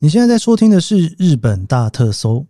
你现在在收听的是日本大特搜。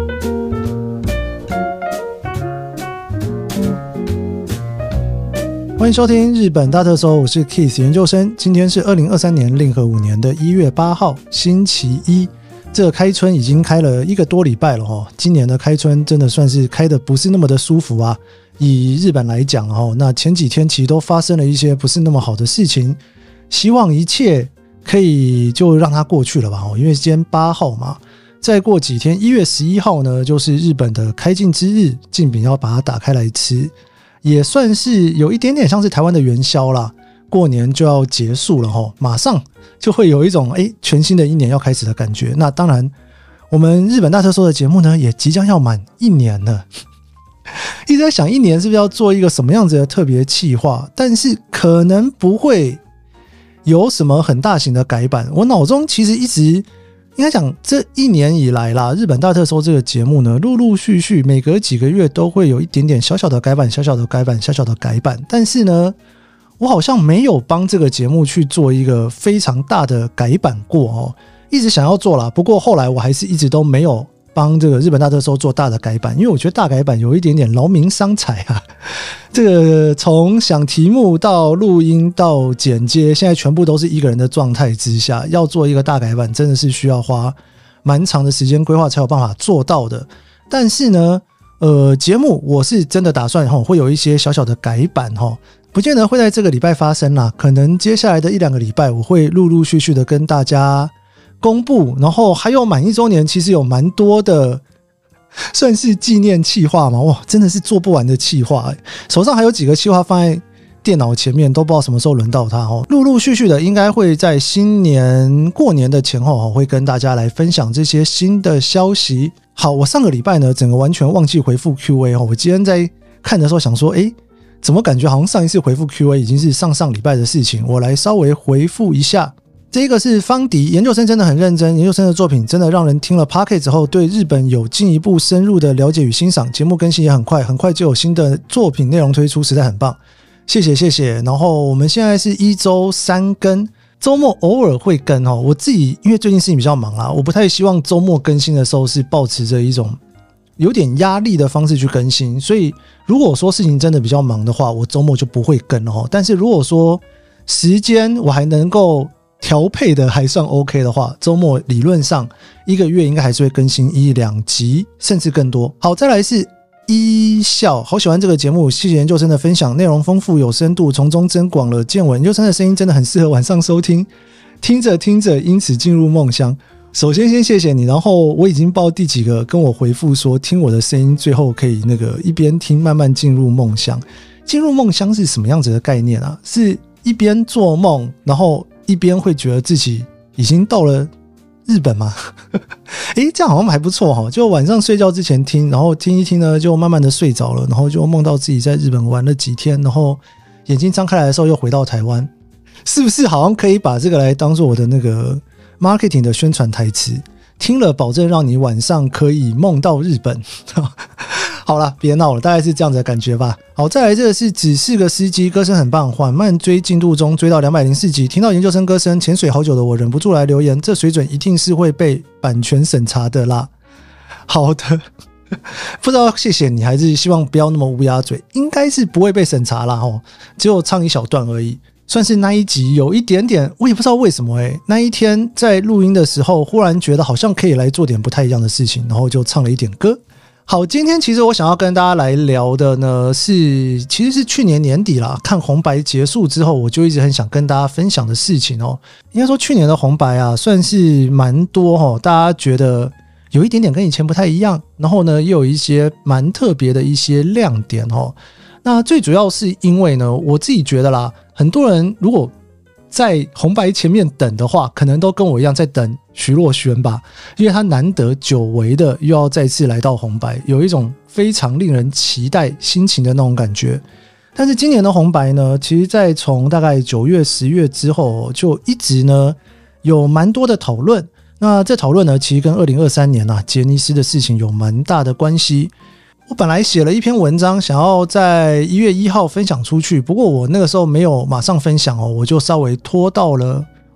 欢迎收听日本大特搜，我是 Keith 研究生。今天是2023年令和5年的1月8号，星期一。这个开春已经开了1个多礼拜了哦。今年的开春真的算是开的不是那么的舒服啊。以日本来讲哦，那前几天其实都发生了一些不是那么好的事情，希望一切可以就让它过去了吧，因为今天8号嘛，再过几天1月11号呢，就是日本的开禁之日，禁饼要把它打开来吃，也算是有一点点像是台湾的元宵啦，过年就要结束了，马上就会有一种全新的一年要开始的感觉。那当然我们日本大特搜的节目呢，也即将要满1年了。一直在想1年是不是要做一个什么样子的特别企划，但是可能不会有什么很大型的改版。我脑中其实一直应该讲这1年以来啦，日本大特搜这个节目呢，陆陆续续每隔几个月都会有一点点小小的改版，小小的改版，小小的改版。但是呢，我好像没有帮这个节目去做一个非常大的改版过哦，一直想要做啦，不过后来我还是一直都没有帮这个日本大特搜做大的改版，因为我觉得大改版有一点点劳民伤财啊。这个从想题目到录音到剪接，现在全部都是一个人的状态之下，要做一个大改版真的是需要花蛮长的时间规划才有办法做到的。但是呢节目我是真的打算会有一些小小的改版，不见得会在这个礼拜发生啦，可能接下来的1-2个礼拜我会陆陆续续的跟大家公布。然后还有满1周年，其实有蛮多的算是纪念企划嘛，哇，真的是做不完的企划，手上还有几个企划放在电脑前面，都不知道什么时候轮到它哦。陆陆续续的应该会在新年过年的前后会跟大家来分享这些新的消息。好，我上个礼拜呢整个完全忘记回复 QA 我今天在看的时候想说怎么感觉好像上一次回复 QA 已经是上礼拜的事情，我来稍微回复一下。这个是方迪研究生，真的很认真，研究生的作品真的让人听了 Podcast 之后对日本有进一步深入的了解与欣赏，节目更新也很快，很快就有新的作品内容推出，实在很棒，谢谢谢谢。然后我们现在是1周3更，周末偶尔会更我自己因为最近事情比较忙啦，我不太希望周末更新的时候是抱持着一种有点压力的方式去更新，所以如果说事情真的比较忙的话，我周末就不会更了。但是如果说时间我还能够调配的还算 OK 的话，周末理论上1个月应该还是会更新1-2集甚至更多。好，再来是一笑，好喜欢这个节目，谢谢研究生的分享，内容丰富有深度，从中增广了见闻，研究生的声音真的很适合晚上收听，听着听着因此进入梦乡。首先先谢谢你，然后我已经报第几个跟我回复说听我的声音最后可以一边听慢慢进入梦乡。进入梦乡是什么样子的概念啊？是一边做梦然后一边会觉得自己已经到了日本吗？这样好像还不错就晚上睡觉之前听，然后听一听呢就慢慢的睡着了，然后就梦到自己在日本玩了几天，然后眼睛张开来的时候又回到台湾，是不是好像可以把这个来当做我的那个 marketing 的宣传台词？听了保证让你晚上可以梦到日本。好啦，别闹了，大概是这样子的感觉吧。好，再来这个是只是个司机，歌声很棒，缓慢追进度中，追到204集，听到研究生歌声，潜水好久的我忍不住来留言，这水准一定是会被版权审查的啦。好的，不知道谢谢你还是希望不要那么乌鸦嘴，应该是不会被审查啦只有唱一小段而已。算是那一集有一点点，我也不知道为什么那一天在录音的时候忽然觉得好像可以来做点不太一样的事情，然后就唱了一点歌。好，今天其实我想要跟大家来聊的呢其实是去年年底啦，看红白结束之后我就一直很想跟大家分享的事情应该说去年的红白啊算是蛮多大家觉得有一点点跟以前不太一样，然后呢也有一些蛮特别的一些亮点那最主要是因为呢我自己觉得啦，很多人如果在红白前面等的话，可能都跟我一样在等徐若瑄吧，因为他难得久违的又要再次来到红白，有一种非常令人期待心情的那种感觉。但是今年的红白呢，其实在从大概9月10月之后就一直呢有蛮多的讨论，那这讨论呢其实跟2023年杰尼斯的事情有蛮大的关系。我本来写了一篇文章想要在1月1号分享出去，不过我那个时候没有马上分享我就稍微拖到了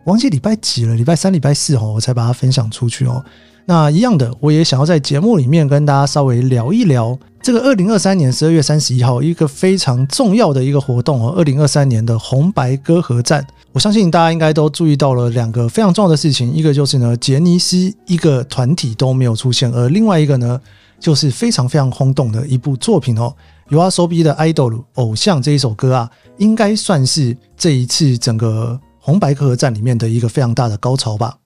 忘记礼拜几了，礼拜3、礼拜4我才把它分享出去哦。那一样的，我也想要在节目里面跟大家稍微聊一聊这个2023年12月31号一个非常重要的一个活动哦，2023年的红白歌合战。我相信大家应该都注意到了2个非常重要的事情，一个就是呢，杰尼斯一个团体都没有出现，而另外一个呢，就是非常非常轰动的一部作品哦。YOASOBI 的 Idol 偶像这一首歌啊，应该算是这一次整个红白歌合战里面的一个非常大的高潮吧。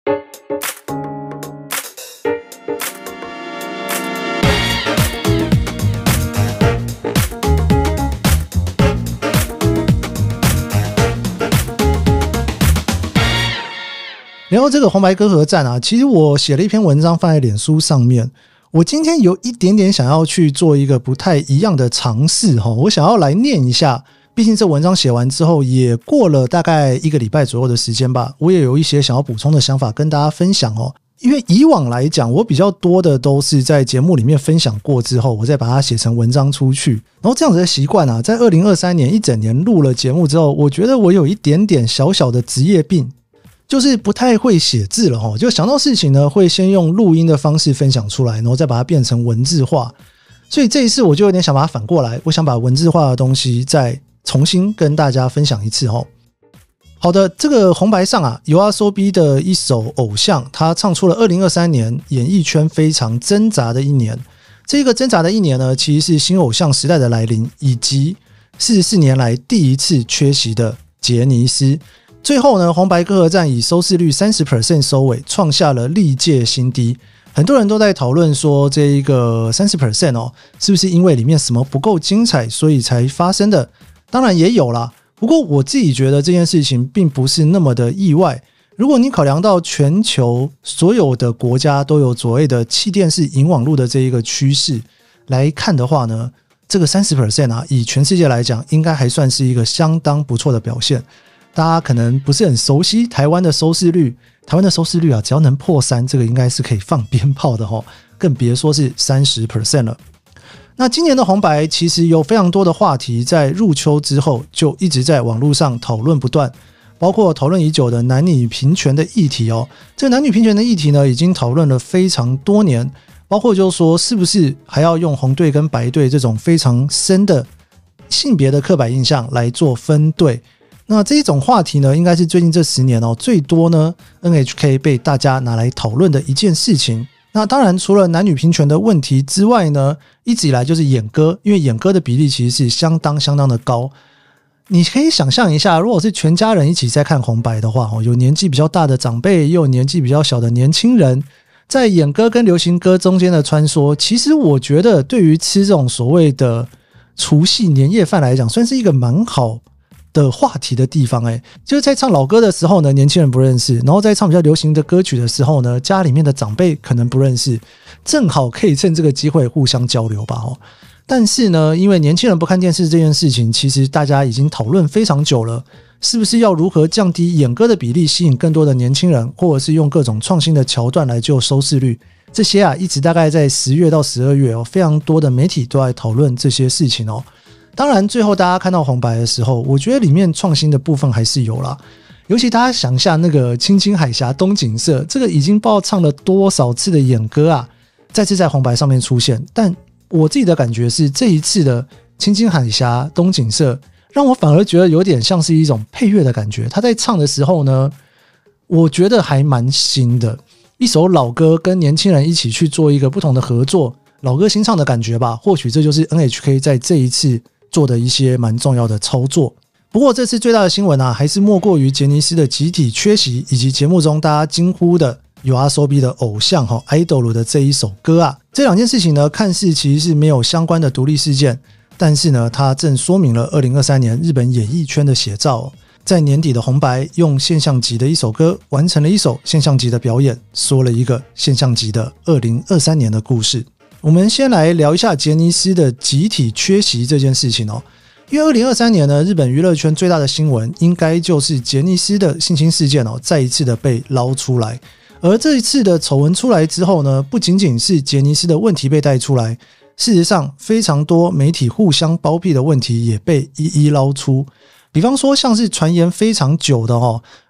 然后这个红白歌合战啊，其实我写了一篇文章放在脸书上面。我今天有一点点想要去做一个不太一样的尝试我想要来念一下，毕竟这文章写完之后也过了大概1个礼拜左右的时间吧，我也有一些想要补充的想法跟大家分享因为以往来讲，我比较多的都是在节目里面分享过之后，我再把它写成文章出去。然后这样子的习惯啊，在2023年一整年录了节目之后，我觉得我有一点点小小的职业病，就是不太会写字了就想到事情呢，会先用录音的方式分享出来，然后再把它变成文字化。所以这一次我就有点想把它反过来，我想把文字化的东西再重新跟大家分享一次好的，这个红白上啊，YOASOBI 的一首偶像，他唱出了2023年演艺圈非常挣扎的一年。这个挣扎的一年呢，其实是新偶像时代的来临，以及44年来第一次缺席的杰尼斯。最后呢，红白歌合战以收视率 30% 收尾，创下了历届新低。很多人都在讨论说，这一个 30% 是不是因为里面什么不够精彩，所以才发生的？当然也有啦，不过我自己觉得这件事情并不是那么的意外。如果你考量到全球所有的国家都有所谓的弃电视引网路的这一个趋势来看的话呢，这个 30% 啊，以全世界来讲，应该还算是一个相当不错的表现。大家可能不是很熟悉台湾的收视率，台湾的收视率啊，只要能破3，这个应该是可以放鞭炮的更别说是 30% 了。那今年的红白其实有非常多的话题在入秋之后就一直在网络上讨论不断，包括讨论已久的男女平权的议题这个男女平权的议题呢，已经讨论了非常多年，包括就是说是不是还要用红队跟白队这种非常深的性别的刻板印象来做分队。那这一种话题呢，应该是最近这10年最多呢 NHK 被大家拿来讨论的一件事情。那当然除了男女平权的问题之外呢，一直以来就是演歌，因为演歌的比例其实是相当的高。你可以想象一下，如果是全家人一起在看红白的话，有年纪比较大的长辈，又有年纪比较小的年轻人，在演歌跟流行歌中间的穿梭，其实我觉得对于吃这种所谓的除夕年夜饭来讲，算是一个蛮好的话题的地方就是在唱老歌的时候呢，年轻人不认识，然后在唱比较流行的歌曲的时候呢，家里面的长辈可能不认识，正好可以趁这个机会互相交流吧但是呢，因为年轻人不看电视这件事情，其实大家已经讨论非常久了，是不是要如何降低演歌的比例，吸引更多的年轻人，或者是用各种创新的桥段来救收视率，这些啊，一直大概在10月到12月非常多的媒体都在讨论这些事情当然最后大家看到红白的时候，我觉得里面创新的部分还是有啦。尤其大家想一下那个青青海峡东景色，这个已经不知道唱了多少次的演歌啊，再次在红白上面出现。但我自己的感觉是，这一次的青青海峡东景色让我反而觉得有点像是一种配乐的感觉。他在唱的时候呢，我觉得还蛮新的，一首老歌跟年轻人一起去做一个不同的合作，老歌新唱的感觉吧。或许这就是 NHK 在这一次做的一些蛮重要的操作。不过这次最大的新闻啊，还是莫过于杰尼斯的集体缺席，以及节目中大家惊呼的YOASOBI 的偶像Idol 的这一首歌啊。这2件事情呢，看似其实是没有相关的独立事件，但是呢，它正说明了2023年日本演艺圈的写照在年底的红白，用现象级的一首歌完成了一首现象级的表演，说了一个现象级的2023年的故事。我们先来聊一下杰尼斯的集体缺席这件事情因为2023年呢，日本娱乐圈最大的新闻应该就是杰尼斯的性侵事件再一次的被捞出来。而这一次的丑闻出来之后呢，不仅仅是杰尼斯的问题被带出来，事实上非常多媒体互相包庇的问题也被一一捞出。比方说像是传言非常久的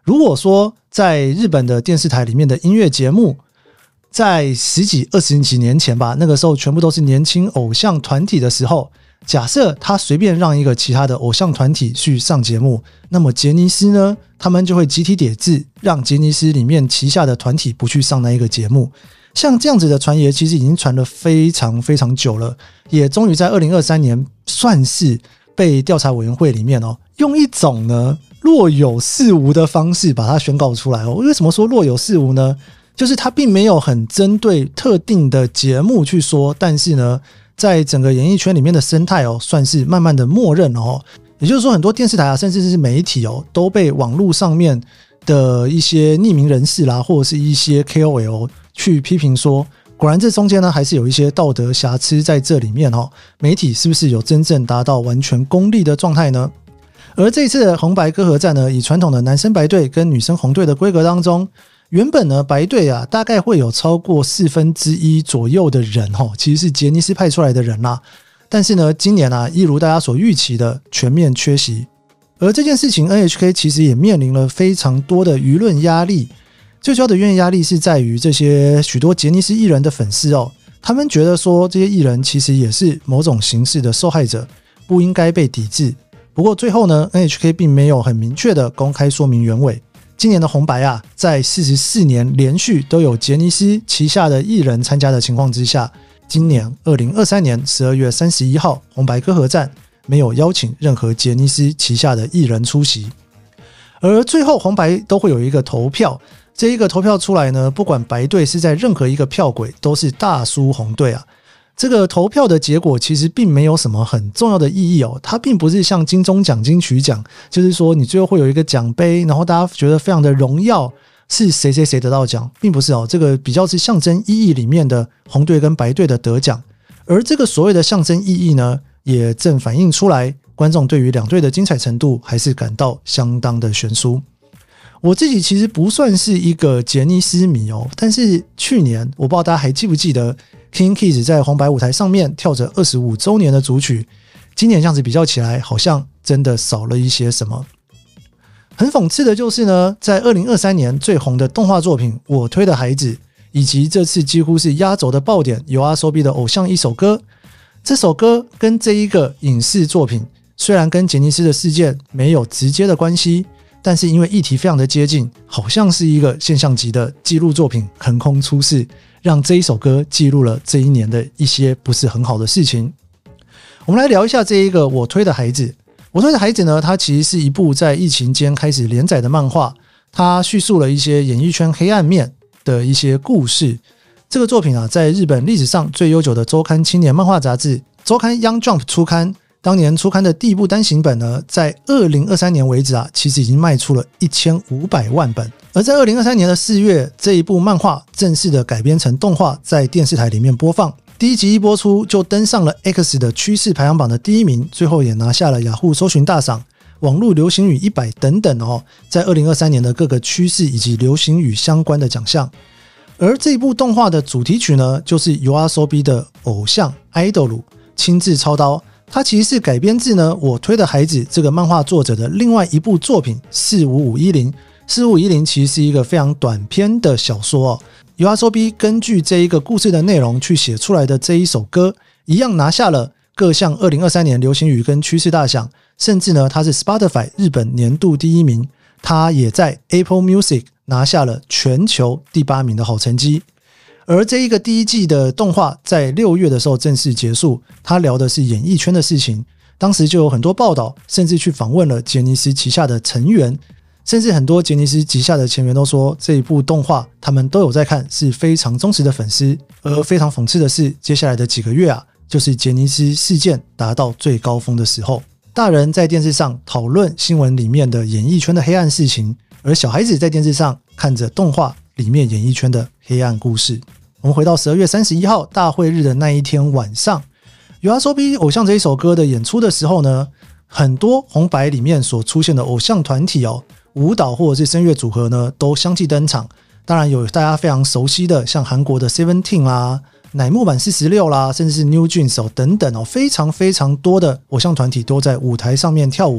如果说在日本的电视台里面的音乐节目，在十几20几年前吧，那个时候全部都是年轻偶像团体的时候，假设他随便让一个其他的偶像团体去上节目，那么杰尼斯呢，他们就会集体抵制，让杰尼斯里面旗下的团体不去上那一个节目。像这样子的传言其实已经传了非常非常久了，也终于在2023年算是被调查委员会里面用一种呢若有似无的方式把它宣告出来为什么说若有似无呢？就是它并没有很针对特定的节目去说，但是呢在整个演艺圈里面的生态算是慢慢的默认也就是说很多电视台啊，甚至是媒体都被网络上面的一些匿名人士啦，或者是一些 KOL 去批评说，果然这中间呢还是有一些道德瑕疵在这里面媒体是不是有真正达到完全公立的状态呢？而这一次的红白歌合战呢，以传统的男生白队跟女生红队的规格当中，原本呢白队啊大概会有超过1/4左右的人其实是杰尼斯派出来的人啦，但是呢今年啊一如大家所预期的全面缺席。而这件事情 NHK 其实也面临了非常多的舆论压力，最主要的舆论压力是在于这些许多杰尼斯艺人的粉丝他们觉得说这些艺人其实也是某种形式的受害者，不应该被抵制。不过最后呢 NHK 并没有很明确的公开说明原委。今年的红白啊，在44年连续都有杰尼斯旗下的艺人参加的情况之下，今年2023年12月31号红白歌合战没有邀请任何杰尼斯旗下的艺人出席。而最后红白都会有一个投票，这一个投票出来呢，不管白队是在任何一个票轨都是大输红队啊。这个投票的结果其实并没有什么很重要的意义它并不是像金钟奖金曲奖，就是说你最后会有一个奖杯，然后大家觉得非常的荣耀，是谁谁谁得到奖，并不是这个比较是象征意义里面的红队跟白队的得奖。而这个所谓的象征意义呢，也正反映出来观众对于两队的精彩程度还是感到相当的悬殊。我自己其实不算是一个杰尼斯迷但是去年我不知道大家还记不记得 King Kids 在红白舞台上面跳着25周年的主曲，今年这样子比较起来好像真的少了一些什么。很讽刺的就是呢，在2023年最红的动画作品我推的孩子，以及这次几乎是压轴的爆点YOASOBI的偶像一首歌，这首歌跟这一个影视作品虽然跟杰尼斯的事件没有直接的关系，但是因为议题非常的接近，好像是一个现象级的纪录作品横空出世，让这一首歌记录了这一年的一些不是很好的事情。我们来聊一下这一个我推的孩子。我推的孩子呢，它其实是一部在疫情间开始连载的漫画，它叙述了一些演艺圈黑暗面的一些故事。这个作品啊，在日本历史上最悠久的周刊青年漫画杂志周刊 Young Jump 出刊，当年出刊的第一部单行本呢，在2023年为止啊，其实已经卖出了1500万本。而在2023年的4月，这一部漫画正式的改编成动画，在电视台里面播放。第一集一播出就登上了 X 的趋势排行榜的第1名，最后也拿下了雅虎搜寻大赏、网络流行语100等等在2023年的各个趋势以及流行语相关的奖项。而这一部动画的主题曲呢，就是 YOASOBI 的偶像 idol 亲自操刀，它其实是改编自呢我推的孩子这个漫画作者的另外一部作品45510。45510其实是一个非常短篇的小说YOASOBI 根据这一个故事的内容去写出来的这一首歌，一样拿下了各项2023年流行语跟趋势大奖，甚至呢它是 Spotify 日本年度第1名，它也在 Apple Music 拿下了全球第8名的好成绩。而这一个第一季的动画在6月的时候正式结束，它聊的是演艺圈的事情，当时就有很多报道，甚至去访问了杰尼斯旗下的成员，甚至很多杰尼斯旗下的成员都说这一部动画他们都有在看，是非常忠实的粉丝。而非常讽刺的是，接下来的几个月啊，就是杰尼斯事件达到最高峰的时候，大人在电视上讨论新闻里面的演艺圈的黑暗事情，而小孩子在电视上看着动画里面演艺圈的黑暗故事。我们回到12月31号大会日的那一天晚上， YOASOBI 偶像这一首歌的演出的时候呢，很多红白里面所出现的偶像团体舞蹈或者是声乐组合呢都相继登场。当然有大家非常熟悉的像韩国的 Seventeen 啦、乃木坂46啦，甚至是 New Jeans 等等非常非常多的偶像团体都在舞台上面跳舞。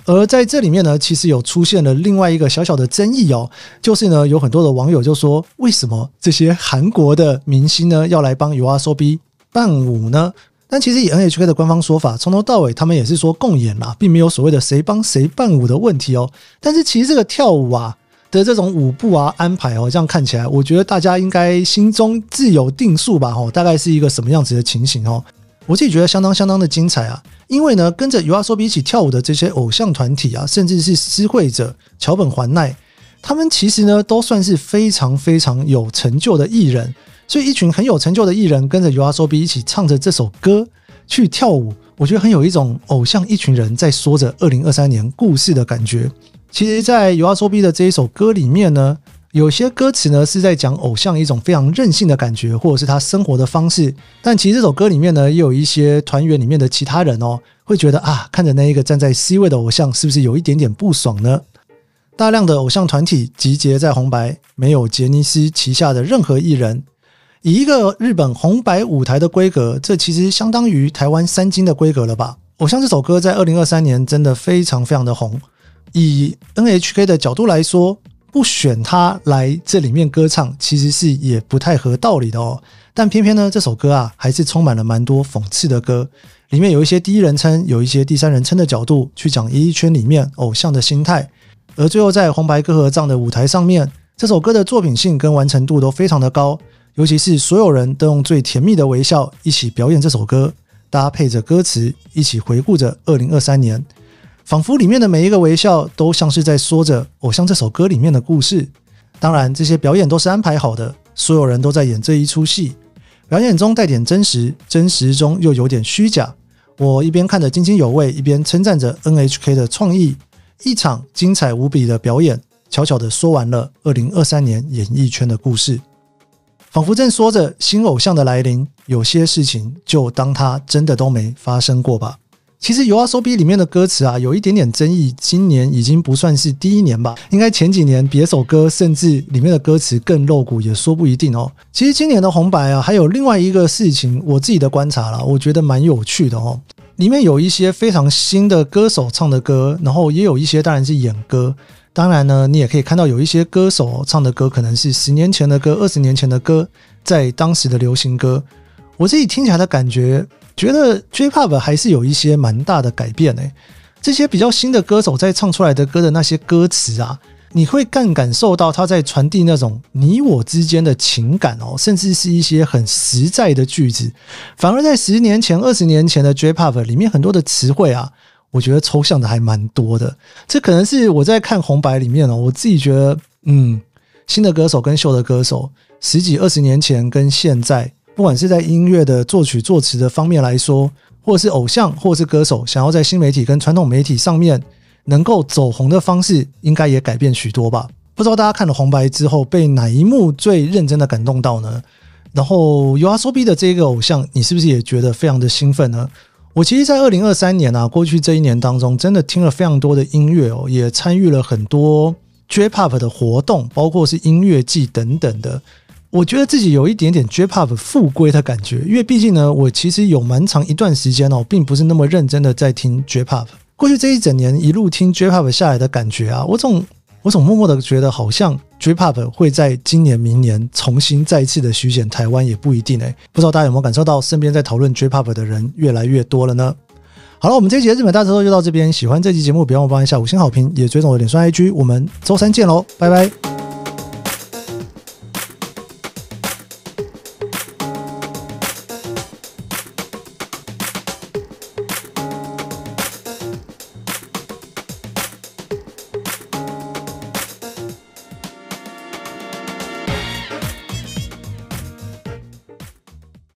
而在这里面呢，其实有出现了另外一个小小的争议哦，就是呢，有很多的网友就说，为什么这些韩国的明星呢要来帮 YOASOBI 伴舞呢？但其实以 NHK 的官方说法，从头到尾他们也是说共演啦，并没有所谓的谁帮谁伴舞的问题哦。但是其实这个跳舞啊的这种舞步啊安排哦，这样看起来，我觉得大家应该心中自有定数吧哦，大概是一个什么样子的情形哦。我自己觉得相当的精彩啊，因为呢，跟着 YOASOBI 一起跳舞的这些偶像团体啊，甚至是施惠者、桥本环奈，他们其实呢都算是非常有成就的艺人，所以一群很有成就的艺人跟着 YOASOBI 一起唱着这首歌去跳舞，我觉得很有一种偶像一群人在说着2023年故事的感觉。其实在 YOASOBI 的这一首歌里面呢，有些歌词呢是在讲偶像一种非常任性的感觉，或者是他生活的方式，但其实这首歌里面呢也有一些团员里面的其他人哦，会觉得啊，看着那一个站在 C 位的偶像是不是有一点点不爽呢？大量的偶像团体集结在红白，没有杰尼斯旗下的任何艺人，以一个日本红白舞台的规格，这其实相当于台湾三金的规格了吧。偶像这首歌在2023年真的非常的红，以 NHK 的角度来说，不选他来这里面歌唱其实是也不太合道理的哦。但偏偏呢这首歌啊还是充满了蛮多讽刺的歌，里面有一些第一人称，有一些第三人称的角度去讲演艺圈里面偶像的心态。而最后在红白歌合唱的舞台上面，这首歌的作品性跟完成度都非常的高，尤其是所有人都用最甜蜜的微笑一起表演这首歌，搭配着歌词一起回顾着2023年，仿佛里面的每一个微笑都像是在说着偶像这首歌里面的故事。当然这些表演都是安排好的，所有人都在演这一出戏，表演中带点真实，真实中又有点虚假。我一边看着津津有味，一边称赞着 NHK 的创意。一场精彩无比的表演，悄悄地说完了2023年演艺圈的故事，仿佛正说着新偶像的来临，有些事情就当它真的都没发生过吧。其实 YOASOBI 里面的歌词啊有一点点争议，今年已经不算是第一年吧，应该前几年别首歌甚至里面的歌词更露骨也说不一定哦。其实今年的红白啊还有另外一个事情，我自己的观察啦，我觉得蛮有趣的哦。里面有一些非常新的歌手唱的歌，然后也有一些当然是演歌，当然呢你也可以看到有一些歌手唱的歌可能是10年前的歌，20年前的歌，在当时的流行歌。我自己听起来的感觉，觉得 J-Pop 还是有一些蛮大的改变欸。这些比较新的歌手在唱出来的歌的那些歌词啊，你会更感受到他在传递那种你我之间的情感哦，甚至是一些很实在的句子。反而在10年前、20年前的 J-Pop 里面很多的词汇啊，我觉得抽象的还蛮多的。这可能是我在看红白里面哦，我自己觉得新的歌手跟旧的歌手10几20年前跟现在，不管是在音乐的作曲作词的方面来说，或者是偶像或者是歌手想要在新媒体跟传统媒体上面能够走红的方式，应该也改变许多吧。不知道大家看了红白之后被哪一幕最认真的感动到呢？然后 YOASOBI 的这个偶像你是不是也觉得非常的兴奋呢？我其实在2023年啊，过去这一年当中真的听了非常多的音乐哦，也参与了很多 J-Pop 的活动，包括是音乐季等等的。我觉得自己有一点点 J-Pop 复归的感觉，因为毕竟呢我其实有蛮长一段时间哦，并不是那么认真的在听 J-Pop。过去这一整年一路听 J-Pop 下来的感觉啊，我总默默的觉得好像 J-Pop 会在今年明年重新再次的席卷台湾也不一定欸。不知道大家有没有感受到身边在讨论 J-Pop 的人越来越多了呢？好了，我们这一集的日本大特搜就到这边，喜欢这期节目别忘了帮一下5星好评，也追踪我的脸书 IG， 我们周三见咯，拜拜。